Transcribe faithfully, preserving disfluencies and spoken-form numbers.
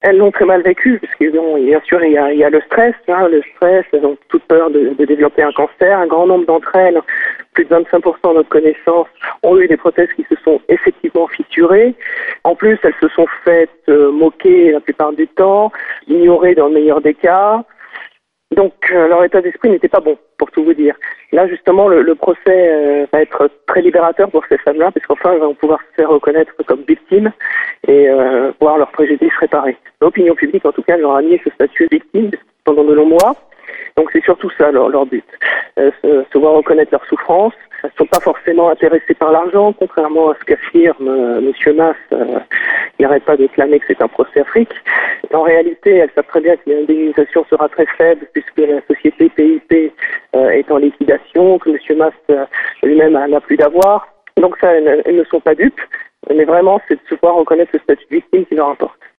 Elles l'ont très mal vécu, parce que bon, bien sûr, il y a, il y a le stress, hein, le stress, elles ont toute peur de, de développer un cancer. Un grand nombre d'entre elles, plus de vingt-cinq pour cent de notre connaissance, ont eu des prothèses qui se sont effectivement fissurées. En plus, elles se sont faites euh, moquer la plupart du temps, ignorées dans le meilleur des cas. Donc euh, leur état d'esprit n'était pas bon, pour tout vous dire. Là, justement, le, le procès euh, va être très libérateur pour ces femmes-là, parce qu'enfin, elles vont pouvoir se faire reconnaître comme victimes et euh, voir leurs préjudices réparés. L'opinion publique, en tout cas, leur a mis ce statut de victime pendant de longs mois. Donc c'est surtout ça leur, leur but, euh, se, se voir reconnaître leur souffrance. Elles ne sont pas forcément intéressées par l'argent, contrairement à ce qu'affirme euh, M. Mas. Euh, il n'arrête pas de clamer que c'est un procès Afrique. En réalité, elles savent très bien que l'indemnisation sera très faible puisque la société P I P euh, est en liquidation, que M. Mas euh, lui-même n'a plus d'avoir. Donc ça, elles, elles ne sont pas dupes, mais vraiment c'est de se voir reconnaître le statut de victime qui leur importe.